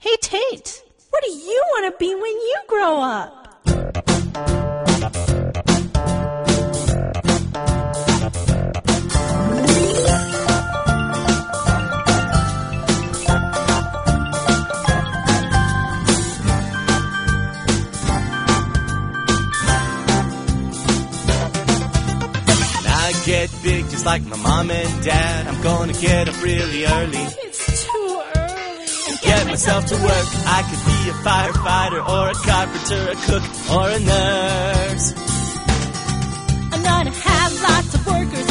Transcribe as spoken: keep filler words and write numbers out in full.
Hey, Tate, what do you want to be when you grow up? Get big just like my mom and dad. I'm gonna get up really early. It's too early. And get myself to work. I could be a firefighter or a carpenter, a cook or a nurse. I'm gonna have lots of workers